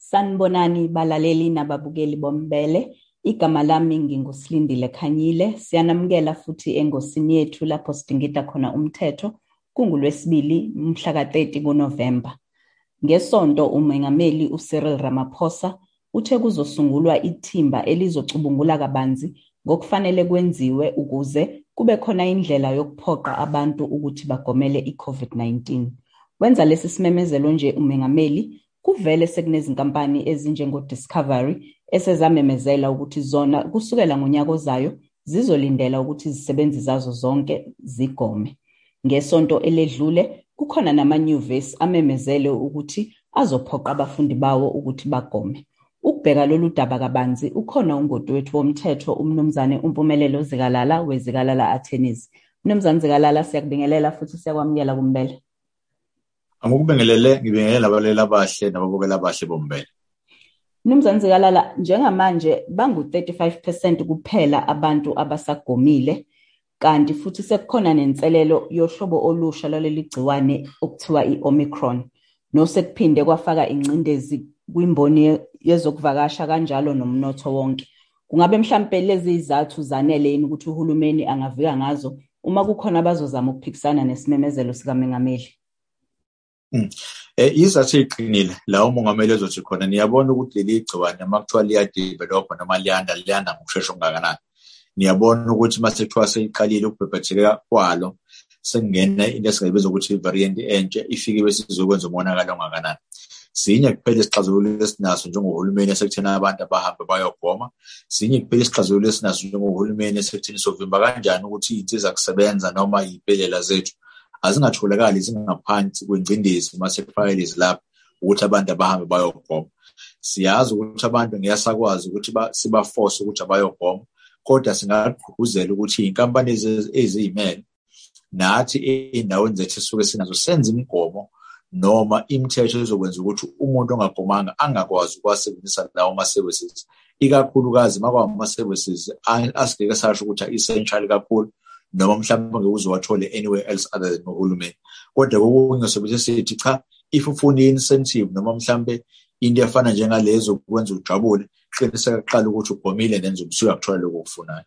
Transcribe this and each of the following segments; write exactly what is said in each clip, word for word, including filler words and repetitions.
Sanibonani balaleli nababukeli bombele. Igama lami nginguSilindile Khanyile. Siyanamukela futhi engosini yethu lapho sidingida khona umthetho kunguLwesibili mhla ka thirty kuNovember. Ngesonto uMengameli uCyril Ramaphosa uthe kuzosungulwa ithimba elizocubungula kabanzi ngokufanele kwenziwe ukuze kube khona indlela yokuphoqa abantu ukuthi bagomele iCovid nineteen. Wenza lesi simemezelo nje uMengameli kuvele sekunezinkampani ezinjengo-Discovery esezamemezela ukuthi zona kusukela ngonyaka ozayo zizolindela ukuthi izisebenzi zazo zonke zigome. Ngesonto eledlule kukhona namanyuvesi amemezele ukuthi azophoqa abafundi bawo ukuthi bagome. Ukubheka lolu daba kabanzi ukhona ungoti wethu womthetho umnumzane uMpumelelo Zikalala weZikalala Attorneys. Mnumzane Zikalala, siyakubingelela futhi siyakwamukela kumbele. Angikubingelele, ngibingelela abalela abahle nababukela abahle bombele. Mnumzane Zikalala, njengamanje bangu thirty-five percent kuphela abantu abasagomile, kanti futhi sekukhona nenselelo yohlobo olusha loleli gciwane okuthiwa i-Omicron. Nosekuphinde kwafaka ingcindezi kwimboni yezokuvakasha kanjalo nomnotho wonke. Kungabe mhlambe lezi izathu zanele yini ukuthi uhulumeni angavika ngazo uma kukhona abazozama ukuphikisana nesimemezelo sikaMengameli? Mm. Eh izathu eziqinile la umongameli ezothi khona niyabona ukuthi leli gciwane makuthiwa liyadevelop noma liyanda liyanda ngokusheshsha okungakanani. Niyabona ukuthi mase kuthiwa seyiqalile ukubhebhetheka kwalo sekungena into esiyibiza ukuthi variant entsha ifike bese izokwenza umonakalo ongakanani. Sinye kuphela isixazululo esinaso njengohulumeni esekuthena abantu abahambe bayogoma. Sinye kuphela isixazululo esinaso njengohulumeni esekuthena sovimba kanjani ukuthi izinsiza kusebenza noma izibhedlela zethu azingatholakali zingaphansi kwengcindezi mase kufayele izilapha ukuthi abantu abahambe bayogoma. Siyazi ukuthi abantu ngiyasakwazi ukuthi siba force ukuthi abayogoma, kodwa singaqhubuzela ukuthi inkampani eziyimele nathi endaweni zethu suke sinazo senze imigomo noma imithetho ezokwenza ukuthi umuntu ongagomanga angakwazi ukwasebenzisa lawo ma services, ikakhulukazi makwa ma services asike sasho ukuthi essential kakhulu noma mhlawumbe ngekuzowathole anywhere else other than uhulumeni. Kodwa kokunye sobe sithi cha, if ufuna incentive noma mhlawumbe into efana njengalezo kwenza ujabule, qiniseka kuqala ukuthi ugomile nenze ubusuku akuthola lokho okufunayo.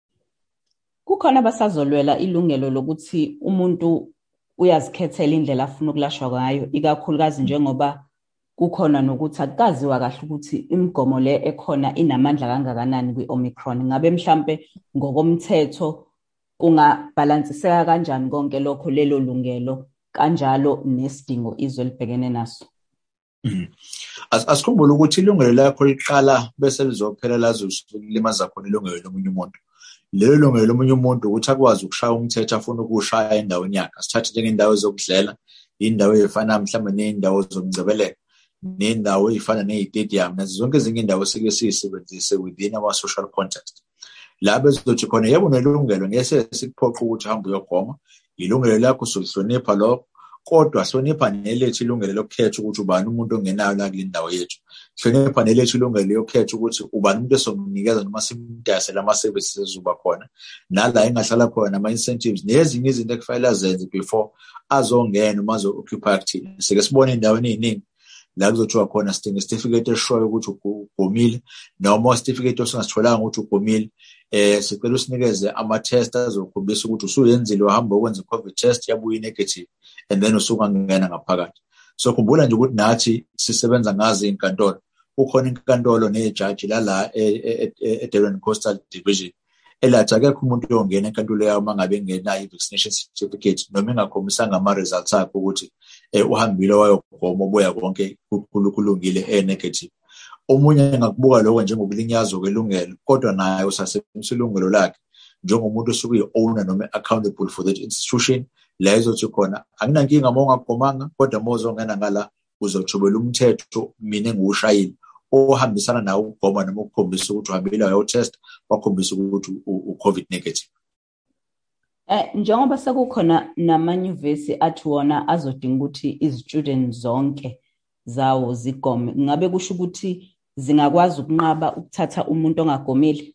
Kukhona abasazolwela ilungelo lokuthi umuntu uyazikhethela indlela afuna ukulashwa ngayo, ikakhulukazi njengoba kukhona nokuthi akukaziwa kahle ukuthi imigomo le ekhona inamandla kangakanani kwi-Omicron. Ngabe mhlambe ngokomthetho kungabalansiseka kanjani konke lokho lelo lungelo kanjalo nesidingo izwe libhekene naso? Asikhumbule ukuthi ilungelo lakho liqala bese lizophela lazo limaza khona ilungelo lomunye umuntu. Lelo lungelo lomunye umuntu ukuthi akwazi ukushaya umthetho afuna ukushaya endaweni yakhe. Asithathe njengendawo zokudlela, indawo efana mhlawumbe nendawo zomngcebeleko, nendawo efana nezitadium, nazo zonke ezinye indawo sike sisebenzise within our social context. La bezothi khona yebo nelungelo ngeke sikuphoqa ukuthi uhambe uyogoma, ilungelo lakho sokuhlonipha lokho, kodwa hlonipha nelethu ilungelo lokukhetha ukuthi ubani umuntu ongenayo la kule ndawo yethu. Hlonipha nelethu ilungelo lokukhetha ukuthi ubani umuntu esomnikeza noma simdayise lama services ezuba khona, nala engahlala khona ama incentives nezinye izinto ekufanele azenze before azongena uma zo occupy active. Sike sibone endaweni eziningi la kuzothiwa khona sidinga certificate eshoyo ukuthi ugomile noma certificate osingasitholanga ukuthi ugomile. Eh sicela usinikeze ama test azokhombisa ukuthi usuyenzile wahamba ukwenza COVID test yabuye negative and then usungangena ngaphakathi. So khumbula nje ukuthi nathi sisebenza ngazi inkantolo. Ukhona inkantolo nejaji la la eDurban Coastal Division elathi akekho umuntu oyongena enkantolo yayo mangabe ngenayo vaccination certificate noma engakhombisanga ama results akhe ukuthi uhambile wayogoma oboya konke kulungile e negative. Omunye ngakubuka lokho njengokulinyazwa kwelungelo, kodwa naye usasebenzisa ilungelo lakhe njengomuntu osuke yi-owner noma accountable for that institution. La izothi khona akunankinga uma ungagomanga, kodwa mozongena ngala uzothobela umthetho mina engiwushayile ohambisana nawo ukugoma noma ukukhombisa ukuthi uhambile wayo test wakhombisa ukuthi u-COVID negative. Eh njengoba sekukhona namanyuvesi athi wona azodinga ukuthi izistudents zonke zawo zigome, ngabe kusho ukuthi zingakwazi ukunqaba ukuthatha umuntu ongagomile?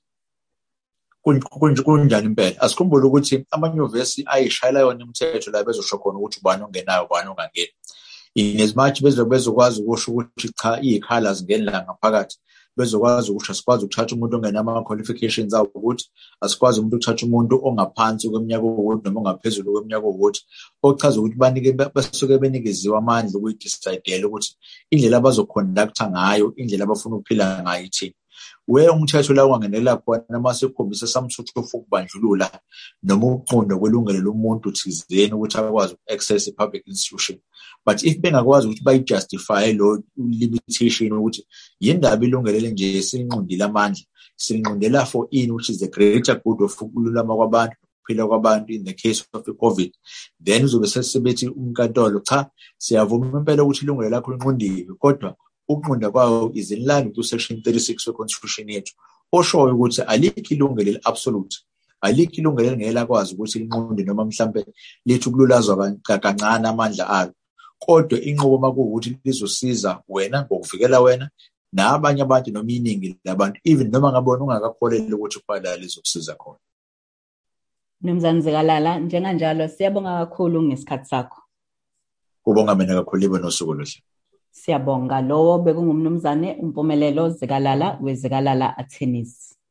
Kunjani impela? Asikhumbule ukuthi amanyuvesi ayishayela yona imithetho la bezosho khona ukuthi ubani ongenayo ubani ongangeni. in as much bezokwazi ukusho ukuthi cha ikhala zingenela ngaphakathi bezokwazi ukusho asikwazi ukuthatha umuntu ongenama qualifications awu ukuthi asikwazi umuntu ukuthatha umuntu ongaphansi kweminyaka ukuthi noma ongaphezulu kweminyaka ukuthi ochaza ukuthi banike basuke benikeziwe amandla ukuyidecide ukuthi indlela abazoconducta ngayo indlela abafuna ukuphila ngayo ithini we umthetho la ungangenela khona mase ukhombisa samsuthu ukubandlulula noma ukuqonda kwelungelo lomuntu thizeni ukuthi akwazi uku-access i-public institution. But if bengakwazi ukuthi bayijustify lo limitation ukuthi yindaba ilungelele nje sinqundile amandla sinqundela for in which is the greater good of ukululama kwabantu ukuphila kwabantu in the case of i-COVID, then uzobe sesebethi unkantolo cha siyavuma impela ukuthi ilungelo lakho linqundiwe kodwa ukunqunda kwawo is in line with section thirty-six we-constitution yethu oshoyo ukuthi alikho ilungelo absolute alikho ilungelo elingela kwazi ukuthi linqunde noma mhlambe lithi ukululazwa kancane amandla alo kodwa inqubo makuwukuthi lizosiza wena ngokuvikela wena nabanye abantu noma iningi labantu even noma ngabona ungakakholeli ukuthi kwala lizokusiza khona. Mnumzane Zikalala, njenganjalo siyabonga kakhulu ngesikhathi sakho. Kubonga mina kakhulu ibe nosuku oluhle. Siyabonga. Lowo bekungumnumzane uMpumelelo Zikalala weZikalala Attorneys.